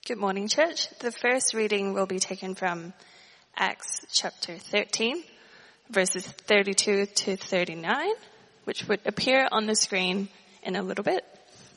Good morning, church. The first reading will be taken from Acts chapter 13, verses 32 to 39, which would appear on the screen in a little bit.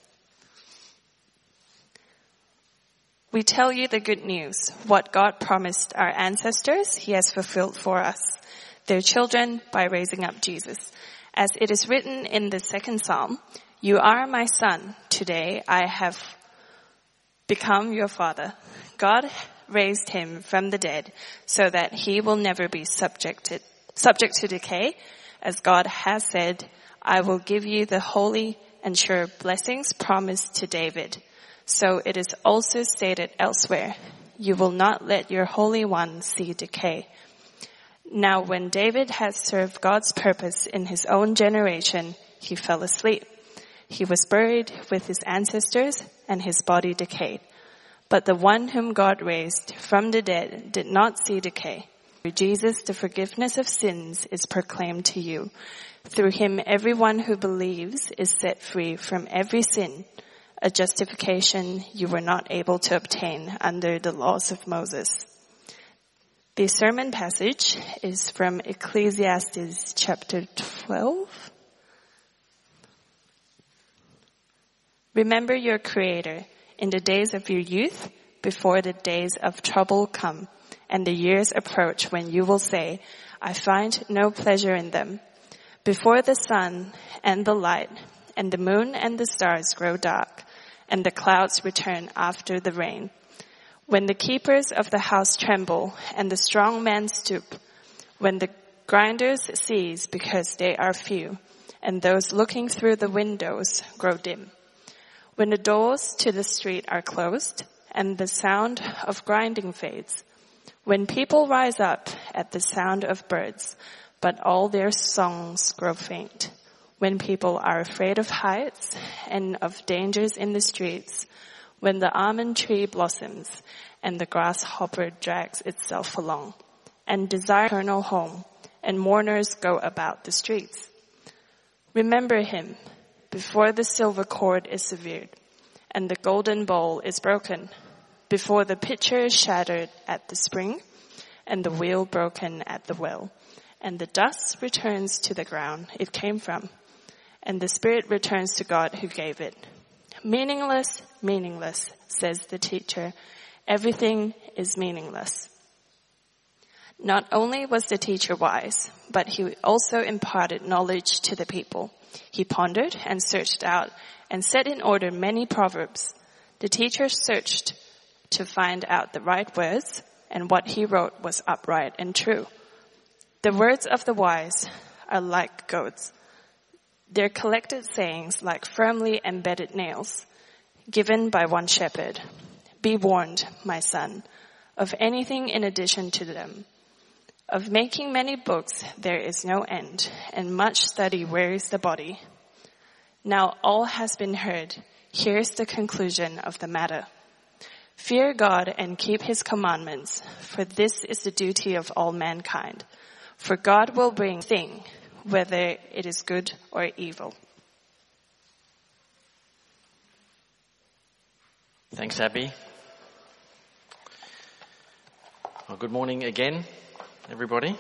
We tell you the good news. What God promised our ancestors, he has fulfilled for us, their children, by raising up Jesus. As it is written in the second psalm, "You are my son. Today I have become your father." God raised him from the dead so that he will never be subject to decay. As God has said, "I will give you the holy and sure blessings promised to David." So it is also stated elsewhere, "You will not let your Holy One see decay." Now when David had served God's purpose in his own generation, he fell asleep. He was buried with his ancestors and his body decayed. But the one whom God raised from the dead did not see decay. Through Jesus, the forgiveness of sins is proclaimed to you. Through him, everyone who believes is set free from every sin, a justification you were not able to obtain under the laws of Moses. The sermon passage is from Ecclesiastes chapter 12. Remember your Creator in the days of your youth, before the days of trouble come, and the years approach when you will say, "I find no pleasure in them." Before the sun and the light, and the moon and the stars grow dark, and the clouds return after the rain. When the keepers of the house tremble, and the strong men stoop, when the grinders cease because they are few, and those looking through the windows grow dim. When the doors to the street are closed and the sound of grinding fades. When people rise up at the sound of birds, but all their songs grow faint. When people are afraid of heights and of dangers in the streets. When the almond tree blossoms and the grasshopper drags itself along and desire eternal home and mourners go about the streets. Remember him before the silver cord is severed and the golden bowl is broken, before the pitcher is shattered at the spring and the wheel broken at the well, and the dust returns to the ground it came from, and the spirit returns to God who gave it. Meaningless, meaningless, says the teacher. Everything is meaningless. Not only was the teacher wise, but he also imparted knowledge to the people. He pondered and searched out and set in order many proverbs. The teacher searched to find out the right words, and what he wrote was upright and true. The words of the wise are like goads, their collected sayings like firmly embedded nails, given by one shepherd. Be warned, my son, of anything in addition to them. Of making many books there is no end, and much study wearies the body. Now all has been heard. Here's the conclusion of the matter. Fear God and keep his commandments, for this is the duty of all mankind. For God will bring thing, whether it is good or evil. Thanks, Abby. Well, good morning again, everybody.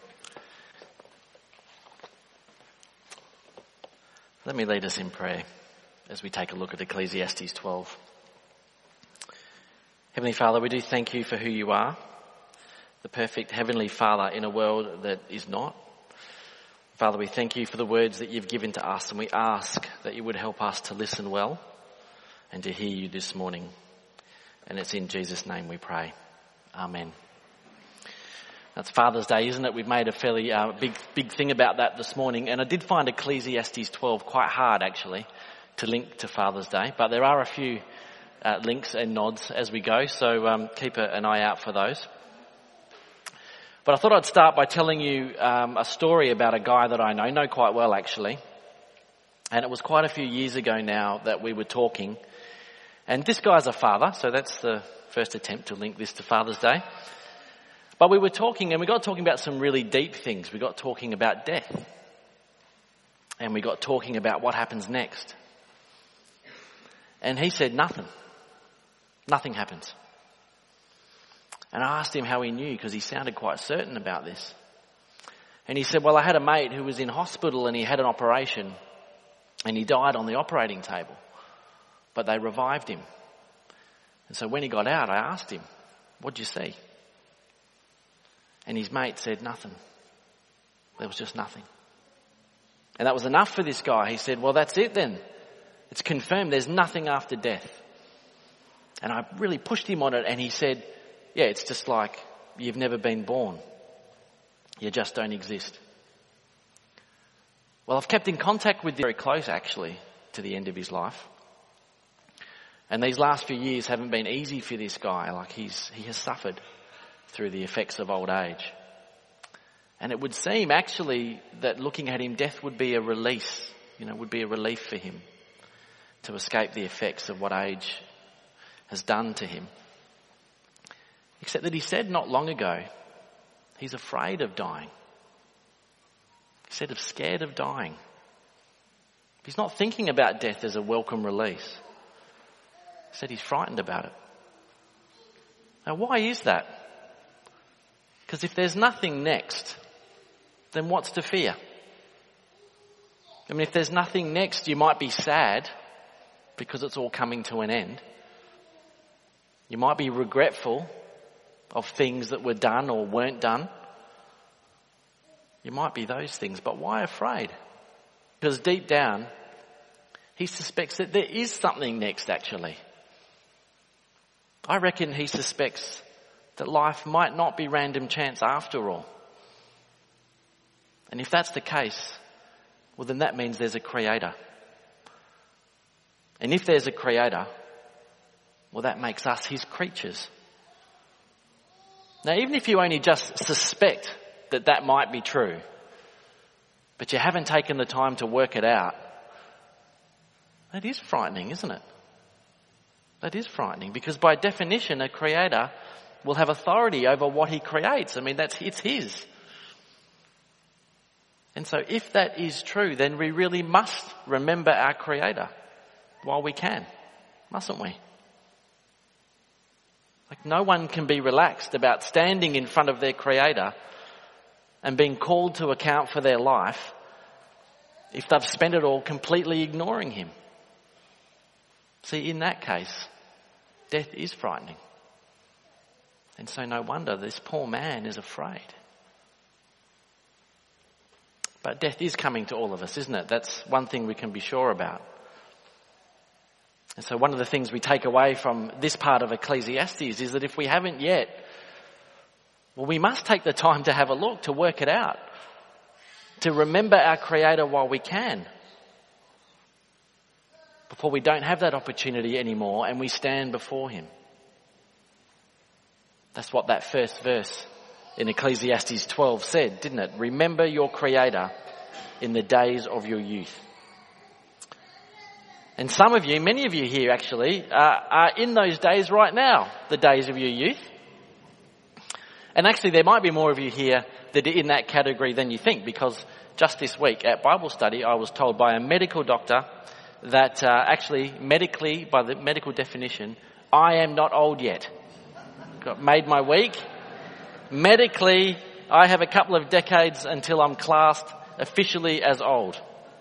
Let me lead us in prayer as we take a look at Ecclesiastes 12. Heavenly Father, we do thank you for who you are, the perfect Heavenly Father in a world that is not. Father, we thank you for the words that you've given to us, and we ask that you would help us to listen well and to hear you this morning. And it's in Jesus' name we pray. Amen. That's Father's Day, isn't it? We've made a fairly big thing about that this morning. And I did find Ecclesiastes 12 quite hard, actually, to link to Father's Day. But there are a few links and nods as we go, so keep an eye out for those. But I thought I'd start by telling you a story about a guy that I know quite well, actually. And it was quite a few years ago now that we were talking. And this guy's a father, so that's the first attempt to link this to Father's Day. But we were talking, and we got talking about some really deep things. We got talking about death. And we got talking about what happens next. And he said nothing. Nothing happens. And I asked him how he knew, because he sounded quite certain about this. And he said, well, I had a mate who was in hospital and he had an operation and he died on the operating table, but they revived him. And so when he got out, I asked him, what'd you see? And his mate said, nothing. There was just nothing. And that was enough for this guy. He said, well, that's it then. It's confirmed. There's nothing after death. And I really pushed him on it, and he said, yeah, it's just like you've never been born. You just don't exist. Well, I've kept in contact with him very close, actually, to the end of his life. And these last few years haven't been easy for this guy. Like he has suffered through the effects of old age. And it would seem actually that looking at him, death would be a release, would be a relief for him to escape the effects of what age has done to him. Except that he said not long ago, he's afraid of dying. He said he's scared of dying. He's not thinking about death as a welcome release. He said he's frightened about it. Now, why is that? Because if there's nothing next, then what's to fear? I mean, if there's nothing next, you might be sad because it's all coming to an end. You might be regretful of things that were done or weren't done. You might be those things, but why afraid? Because deep down, he suspects that there is something next, actually. I reckon he suspects that life might not be random chance after all. And if that's the case, well, then that means there's a creator. And if there's a creator, well, that makes us his creatures. Now, even if you only just suspect that that might be true, but you haven't taken the time to work it out, that is frightening, isn't it? That is frightening, because by definition, a creator will have authority over what he creates. I mean, it's his. And so if that is true, then we really must remember our creator while we can, mustn't we? Like, no one can be relaxed about standing in front of their creator and being called to account for their life if they've spent it all completely ignoring him. See, in that case, death is frightening. And so no wonder this poor man is afraid. But death is coming to all of us, isn't it? That's one thing we can be sure about. And so one of the things we take away from this part of Ecclesiastes is that if we haven't yet, well, we must take the time to have a look, to work it out, to remember our Creator while we can, before we don't have that opportunity anymore and we stand before him. That's what that first verse in Ecclesiastes 12 said, didn't it? Remember your Creator in the days of your youth. And some of you, many of you here actually, are in those days right now, the days of your youth. And actually there might be more of you here that are in that category than you think, because just this week at Bible study I was told by a medical doctor that actually medically, by the medical definition, I am not old yet. Made my week. Medically, I have a couple of decades until I'm classed officially as old.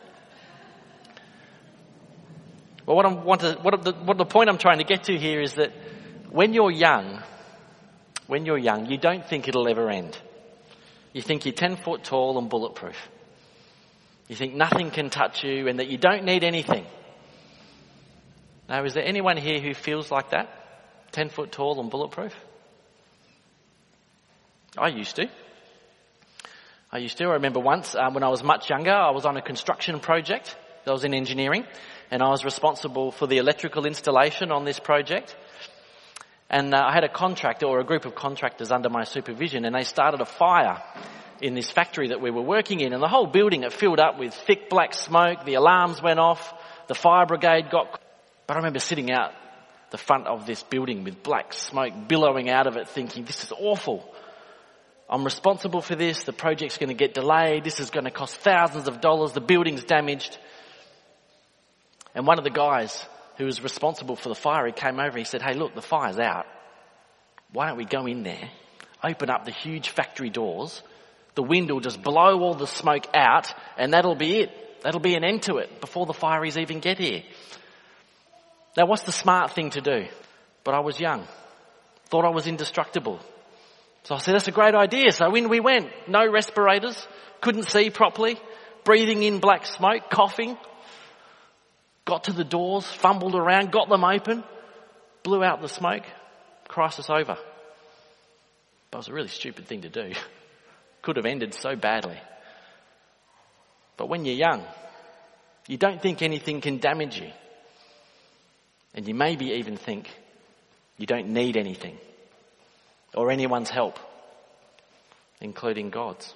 Well, what the point I'm trying to get to here is that when you're young, you don't think it'll ever end. You think you're 10 foot tall and bulletproof. You think nothing can touch you and that you don't need anything. Now, is there anyone here who feels like that? 10 foot tall and bulletproof? I used to. I remember once when I was much younger, I was on a construction project. I was in engineering and I was responsible for the electrical installation on this project. And I had a contractor or a group of contractors under my supervision, and they started a fire in this factory that we were working in, and the whole building, it filled up with thick black smoke. The alarms went off. The fire brigade got... But I remember sitting out the front of this building with black smoke billowing out of it thinking, this is awful. I'm responsible for this. The project's going to get delayed. This is going to cost thousands of dollars. The building's damaged. And one of the guys who was responsible for the fire, he came over and he said, "Hey, look, the fire's out. Why don't we go in there, open up the huge factory doors, the wind will just blow all the smoke out, and that'll be it. That'll be an end to it before the fireys even get here." Now, what's the smart thing to do? But I was young, thought I was indestructible. So I said, "That's a great idea." So in we went. No respirators, couldn't see properly, breathing in black smoke, coughing. Got to the doors, fumbled around, got them open, blew out the smoke, crisis over. But it was a really stupid thing to do. Could have ended so badly. But when you're young, you don't think anything can damage you. And you maybe even think you don't need anything or anyone's help, including God's.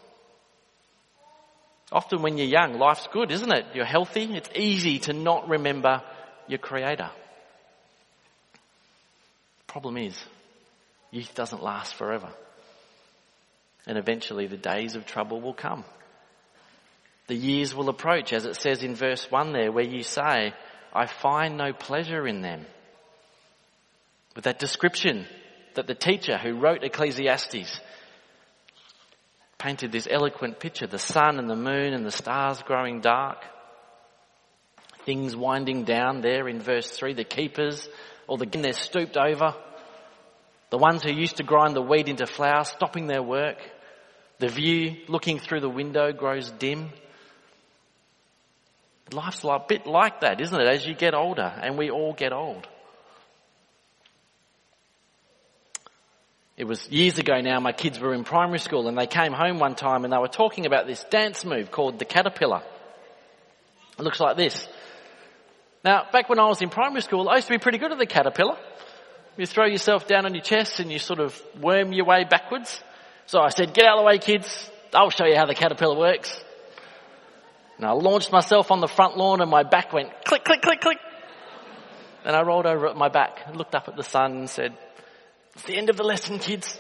Often when you're young, life's good, isn't it? You're healthy. It's easy to not remember your Creator. Problem is, youth doesn't last forever. And eventually the days of trouble will come. The years will approach, as it says in verse 1 there, where you say, "I find no pleasure in them." With that description that the teacher who wrote Ecclesiastes painted this eloquent picture, the sun and the moon and the stars growing dark, things winding down there in verse 3, the keepers, or they're stooped over, the ones who used to grind the wheat into flour, stopping their work, the view looking through the window grows dim. Life's a bit like that, isn't it, as you get older, and we all get old. It was years ago now, my kids were in primary school and they came home one time and they were talking about this dance move called the caterpillar. It looks like this. Now, back when I was in primary school, I used to be pretty good at the caterpillar. You throw yourself down on your chest and you sort of worm your way backwards. So I said, "Get out of the way, kids. I'll show you how the caterpillar works." And I launched myself on the front lawn and my back went click, click, click, click. And I rolled over at my back and looked up at the sun and said, "It's the end of the lesson, kids."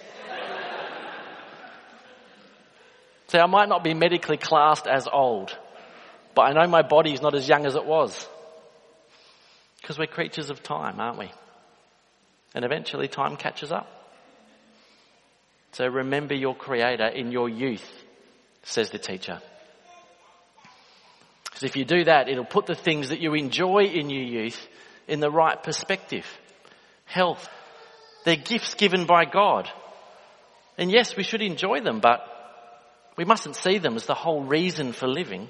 See, I might not be medically classed as old, but I know my body's not as young as it was. Because we're creatures of time, aren't we? And eventually time catches up. So remember your Creator in your youth, says the teacher. Because if you do that, it'll put the things that you enjoy in your youth in the right perspective. Health. They're gifts given by God. And yes, we should enjoy them, but we mustn't see them as the whole reason for living.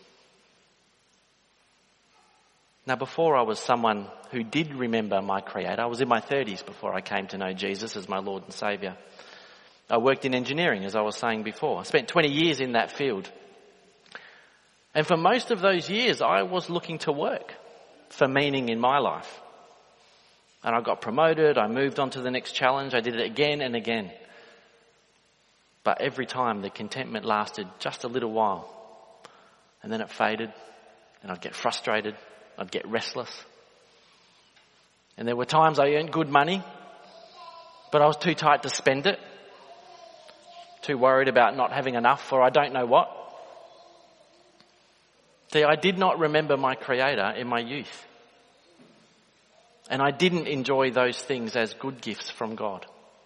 Now, before I was someone who did remember my Creator, I was in my 30s before I came to know Jesus as my Lord and Saviour. I worked in engineering, as I was saying before. I spent 20 years in that field. And for most of those years, I was looking to work for meaning in my life. And I got promoted, I moved on to the next challenge, I did it again and again. But every time the contentment lasted just a little while. And then it faded, and I'd get frustrated, I'd get restless. And there were times I earned good money, but I was too tight to spend it. Too worried about not having enough for I don't know what. See, I did not remember my Creator in my youth. And I didn't enjoy those things as good gifts from God.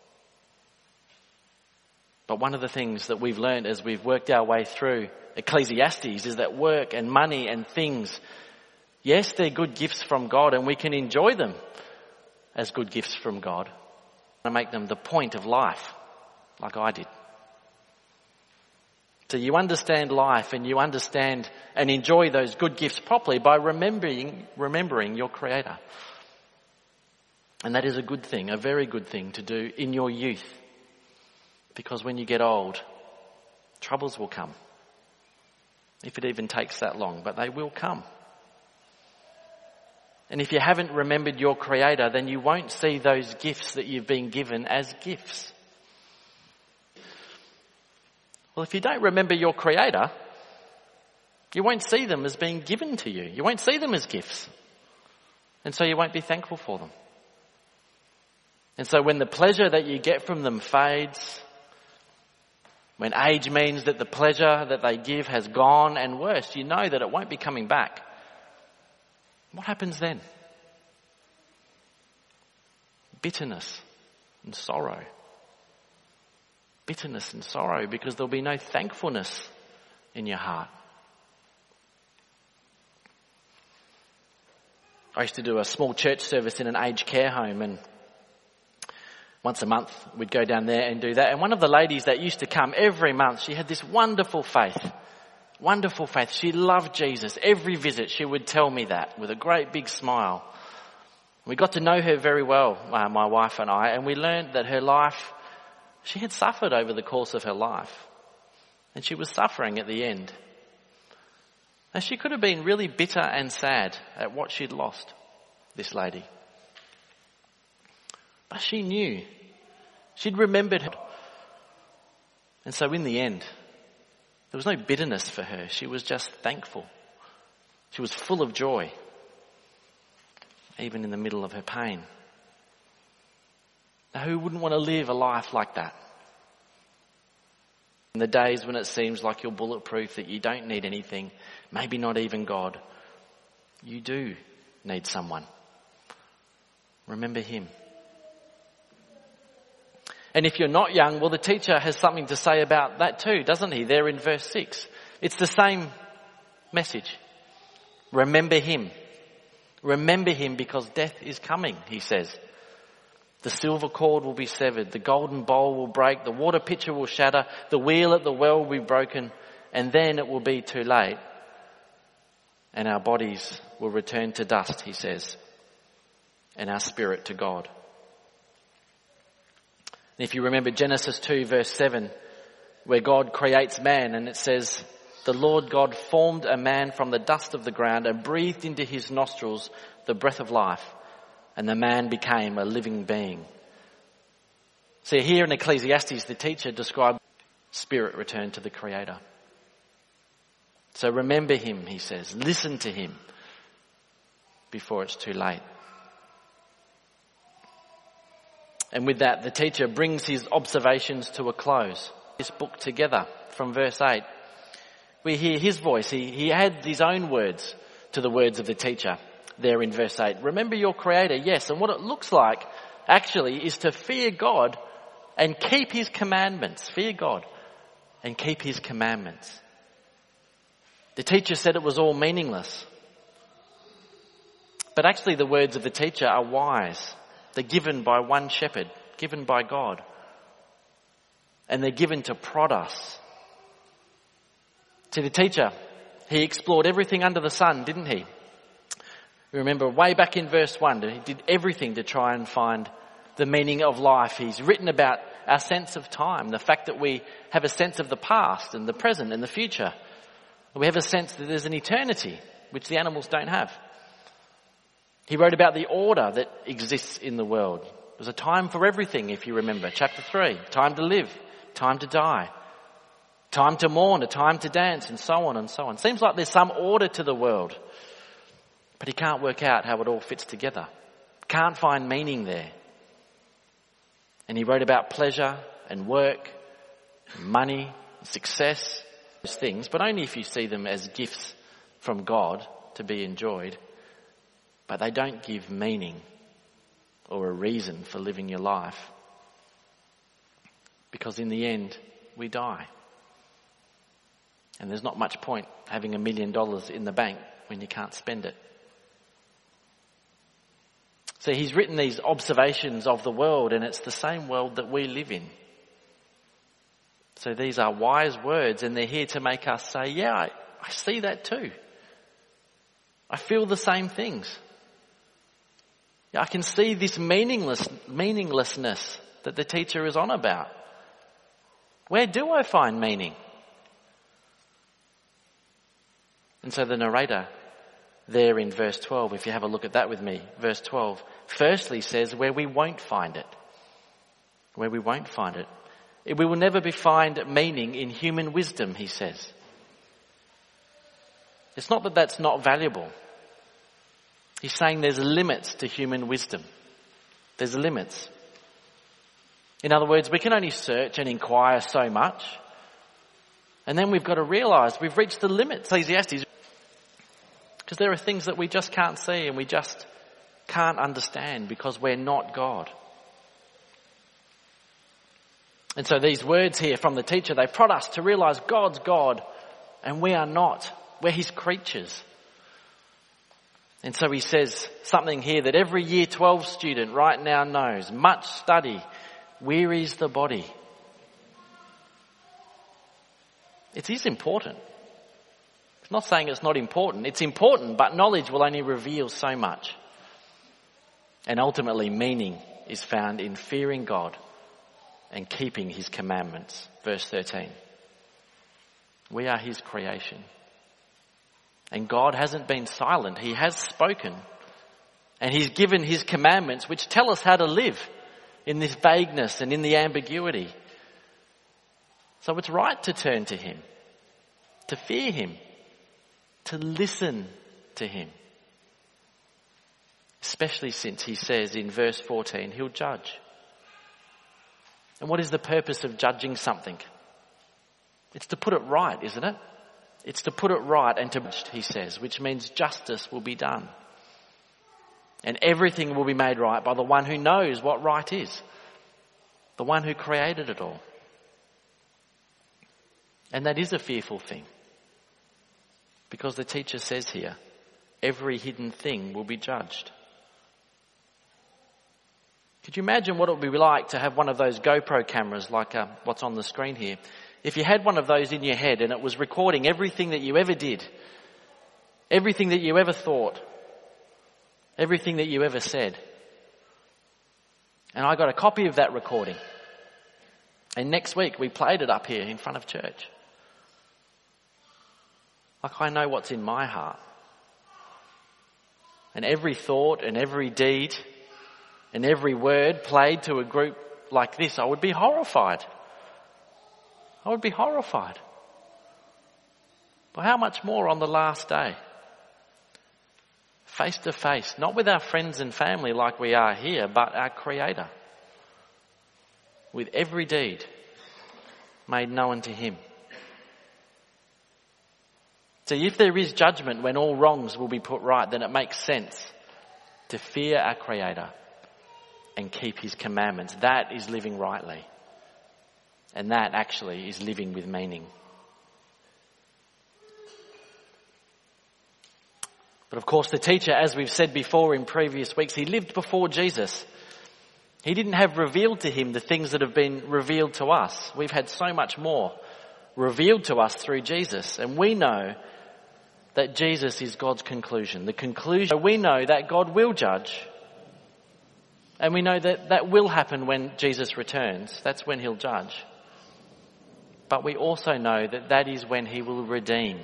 But one of the things that we've learned as we've worked our way through Ecclesiastes is that work and money and things, yes, they're good gifts from God and we can enjoy them as good gifts from God. And make them the point of life, like I did. So you understand life and you understand and enjoy those good gifts properly by remembering your Creator. And that is a good thing, a very good thing to do in your youth. Because when you get old, troubles will come. If it even takes that long, but they will come. And if you haven't remembered your Creator, then you won't see those gifts that you've been given as gifts. Well, if you don't remember your Creator, you won't see them as being given to you. You won't see them as gifts. And so you won't be thankful for them. And so when the pleasure that you get from them fades, when age means that the pleasure that they give has gone, and worse, you know that it won't be coming back. What happens then? bitterness and sorrow. Bitterness and sorrow, because there'll be no thankfulness in your heart. I used to do a small church service in an aged care home, and once a month we'd go down there and do that. And one of the ladies that used to come every month, she had this wonderful faith. Wonderful faith. She loved Jesus. Every visit she would tell me that with a great big smile. We got to know her very well, my wife and I, and we learned that her life, she had suffered over the course of her life. And she was suffering at the end. And she could have been really bitter and sad at what she'd lost, this lady. But she knew. She'd remembered her. And so in the end, there was no bitterness for her. She was just thankful. She was full of joy, even in the middle of her pain. Now, who wouldn't want to live a life like that? In the days when it seems like you're bulletproof, that you don't need anything, maybe not even God, you do need someone. Remember him. And if you're not young, well, the teacher has something to say about that too, doesn't he? There in verse 6. It's the same message. Remember him. Remember him because death is coming, he says. The silver cord will be severed, the golden bowl will break, the water pitcher will shatter, the wheel at the well will be broken, and then it will be too late. And our bodies will return to dust, he says, and our spirit to God. And if you remember Genesis 2 verse 7, where God creates man, and it says, the Lord God formed a man from the dust of the ground and breathed into his nostrils the breath of life, and the man became a living being. See, here in Ecclesiastes, the teacher described spirit return to the Creator. So remember him, he says. Listen to him before it's too late. And with that, the teacher brings his observations to a close. This book together from verse 8. We hear his voice. He had his own words to the words of the teacher there in verse 8. Remember your Creator, yes. And what it looks like actually is to fear God and keep his commandments. Fear God and keep his commandments. The teacher said it was all meaningless. But actually the words of the teacher are wise. They're given by one shepherd, given by God. And they're given to prod us. See, the teacher, he explored everything under the sun, didn't he? Remember way back in verse 1, he did everything to try and find the meaning of life. He's written about our sense of time, the fact that we have a sense of the past and the present and the future. We have a sense that there's an eternity, which the animals don't have. He wrote about the order that exists in the world. There's a time for everything, if you remember. Chapter 3, time to live, time to die, time to mourn, a time to dance, and so on and so on. Seems like there's some order to the world. But he can't work out how it all fits together. Can't find meaning there. And he wrote about pleasure and work, and money, and success, those things, but only if you see them as gifts from God to be enjoyed. But they don't give meaning or a reason for living your life. Because in the end, we die. And there's not much point having $1 million in the bank when you can't spend it. So he's written these observations of the world, and it's the same world that we live in. So these are wise words, and they're here to make us say, yeah, I see that too. I feel the same things. Yeah, I can see this meaninglessness that the teacher is on about. Where do I find meaning? And so the narrator there in verse 12, if you have a look at that with me, verse 12, firstly says where we won't find it. Where we won't find it. We will never find meaning in human wisdom, he says. It's not that that's not valuable. He's saying there's limits to human wisdom. There's limits. In other words, we can only search and inquire so much. And then we've got to realise we've reached the limits, Ecclesiastes. Because there are things that we just can't see and we just can't understand because we're not God. And so these words here from the teacher, they prod us to realize God's God and we are not. We're his creatures. And so he says something here that every year 12 student right now knows. Much study wearies the body. It is important. It's not saying it's not important. It's important, but knowledge will only reveal so much. And ultimately meaning is found in fearing God and keeping his commandments. Verse 13. We are his creation. And God hasn't been silent. He has spoken. And he's given his commandments which tell us how to live in this vagueness and in the ambiguity. So it's right to turn to him, to fear him, to listen to him. Especially since he says in verse 14, he'll judge. And what is the purpose of judging something? It's to put it right, isn't it? It's to put it right and to, he says, which means justice will be done. And everything will be made right by the one who knows what right is. The one who created it all. And that is a fearful thing. Because the teacher says here, every hidden thing will be judged. Could you imagine what it would be like to have one of those GoPro cameras like what's on the screen here? If you had one of those in your head and it was recording everything that you ever did, everything that you ever thought, everything that you ever said. And I got a copy of that recording. And next week we played it up here in front of church. Like I know what's in my heart. And every thought and every deed and every word played to a group like this, I would be horrified. I would be horrified. But how much more on the last day? Face to face, not with our friends and family like we are here, but our Creator. With every deed made known to him. See, if there is judgment when all wrongs will be put right, then it makes sense to fear our Creator and keep his commandments. That is living rightly. And that actually is living with meaning. But of course the teacher, as we've said before in previous weeks, he lived before Jesus. He didn't have revealed to him the things that have been revealed to us. We've had so much more revealed to us through Jesus. And we know that Jesus is God's conclusion. The conclusion, we know that God will judge. And we know that that will happen when Jesus returns. That's when he'll judge. But we also know that that is when he will redeem.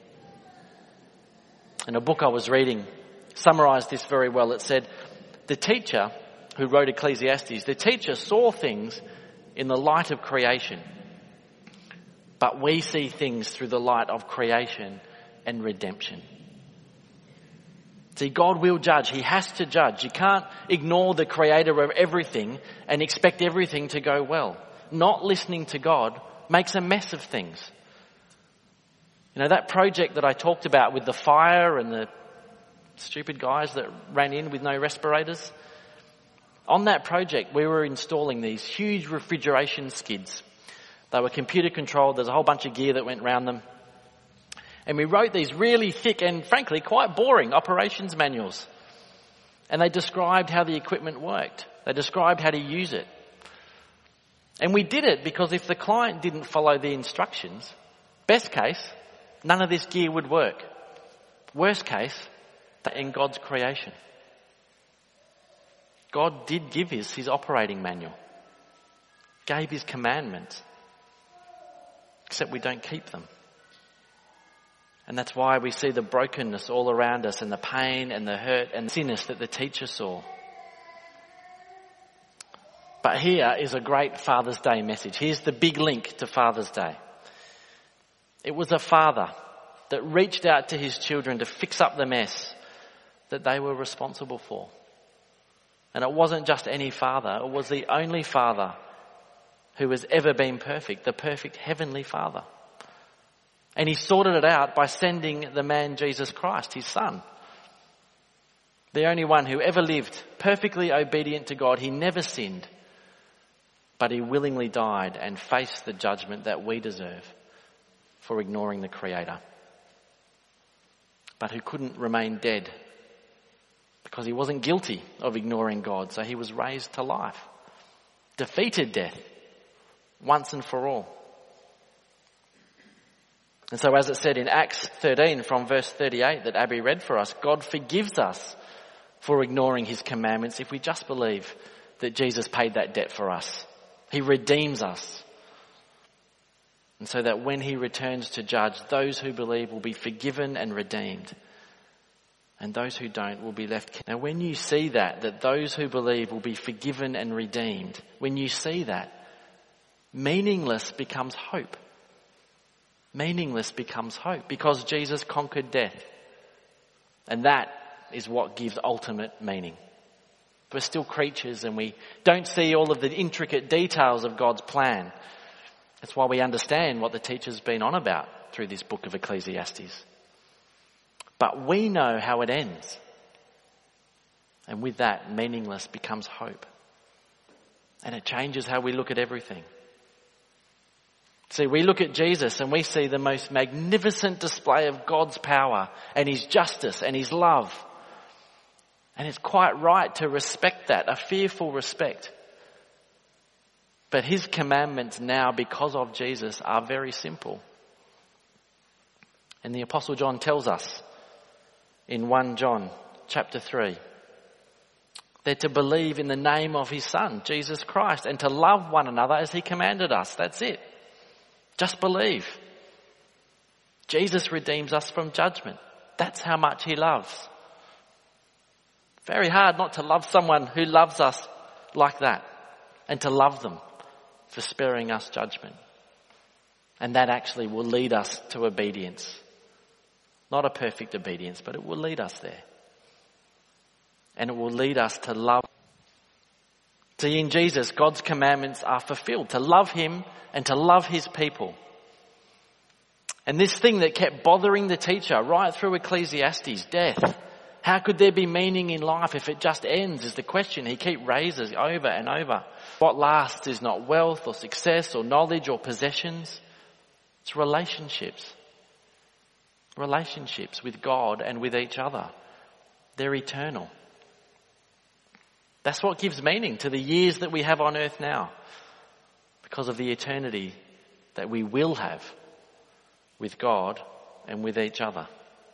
And a book I was reading summarised this very well. It said, the teacher who wrote Ecclesiastes, the teacher saw things in the light of creation. But we see things through the light of creation and redemption. See, God will judge. He has to judge. You can't ignore the creator of everything and expect everything to go well. Not listening to God makes a mess of things. You know, that project that I talked about with the fire and the stupid guys that ran in with no respirators. On that project, we were installing these huge refrigeration skids. They were computer controlled. There's a whole bunch of gear that went around them. And we wrote these really thick and frankly quite boring operations manuals. And they described how the equipment worked. They described how to use it. And we did it because if the client didn't follow the instructions, best case, none of this gear would work. Worst case, in God's creation. God did give us his operating manual. Gave his commandments. Except we don't keep them. And that's why we see the brokenness all around us and the pain and the hurt and the sinners that the teacher saw. But here is a great Father's Day message. Here's the big link to Father's Day. It was a father that reached out to his children to fix up the mess that they were responsible for. And it wasn't just any father. It was the only father who has ever been perfect, the perfect heavenly Father. And he sorted it out by sending the man Jesus Christ, his son. The only one who ever lived perfectly obedient to God. He never sinned. but he willingly died and faced the judgment that we deserve for ignoring the Creator. But who couldn't remain dead because he wasn't guilty of ignoring God, so he was raised to life, defeated death once and for all. And so as it said in Acts 13 from verse 38 that Abby read for us, God forgives us for ignoring his commandments if we just believe that Jesus paid that debt for us. He redeems us. And so that when he returns to judge, those who believe will be forgiven and redeemed. And those who don't will be left. Now when you see that those who believe will be forgiven and redeemed, when you see that, meaningless becomes hope. Meaningless becomes hope because Jesus conquered death. And that is what gives ultimate meaning. We're still creatures and we don't see all of the intricate details of God's plan. That's why we understand what the teacher's been on about through this book of Ecclesiastes. But we know how it ends. And with that, meaningless becomes hope. And it changes how we look at everything. See, we look at Jesus and we see the most magnificent display of God's power and his justice and his love. And it's quite right to respect that, a fearful respect. But his commandments now, because of Jesus, are very simple. And the Apostle John tells us in 1 John chapter 3, they're to believe in the name of his Son, Jesus Christ, and to love one another as he commanded us. That's it. Just believe. Jesus redeems us from judgment. That's how much he loves. Very hard not to love someone who loves us like that and to love them for sparing us judgment. And that actually will lead us to obedience. Not a perfect obedience, but it will lead us there. And it will lead us to love. See, in Jesus, God's commandments are fulfilled, to love him and to love his people. And this thing that kept bothering the teacher right through Ecclesiastes, death. How could there be meaning in life if it just ends, is the question he keeps raises over and over. What lasts is not wealth or success or knowledge or possessions. It's relationships. Relationships with God and with each other. They're eternal. That's what gives meaning to the years that we have on earth now, because of the eternity that we will have with God and with each other.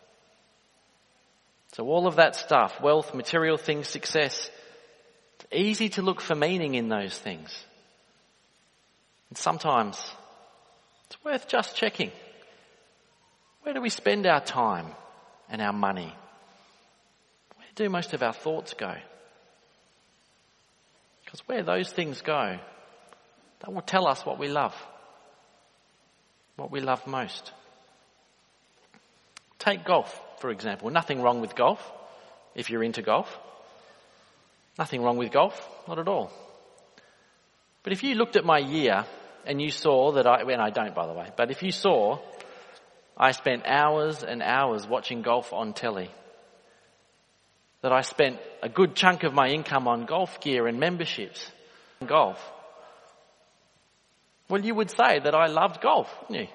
So all of that stuff, wealth, material things, success, it's easy to look for meaning in those things. And sometimes it's worth just checking. Where do we spend our time and our money? Where do most of our thoughts go? Because where those things go, that will tell us what we love most. Take golf, for example. Nothing wrong with golf, if you're into golf. Nothing wrong with golf, not at all. But if you looked at my year and you saw that I don't, by the way, but if you saw I spent hours and hours watching golf on telly, that I spent a good chunk of my income on golf gear and memberships in golf, well, you would say that I loved golf, wouldn't you?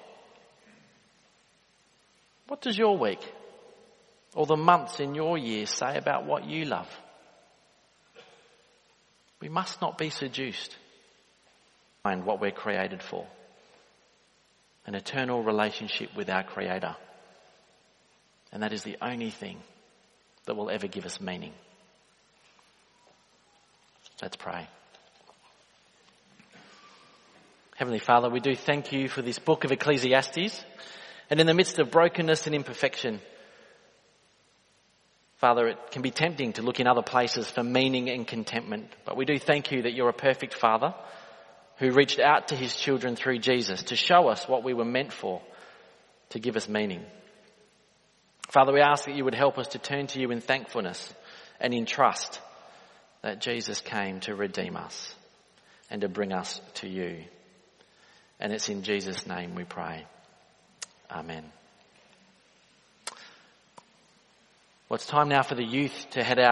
What does your week or the months in your year say about what you love? We must not be seduced by what we're created for. An eternal relationship with our Creator. And that is the only thing that will ever give us meaning. Let's pray. Heavenly Father, we do thank you for this book of Ecclesiastes. And in the midst of brokenness and imperfection, Father, it can be tempting to look in other places for meaning and contentment. But we do thank you that you're a perfect Father who reached out to his children through Jesus to show us what we were meant for, to give us meaning. Father, we ask that you would help us to turn to you in thankfulness and in trust that Jesus came to redeem us and to bring us to you. And it's in Jesus' name we pray. Amen. Well, it's time now for the youth to head out.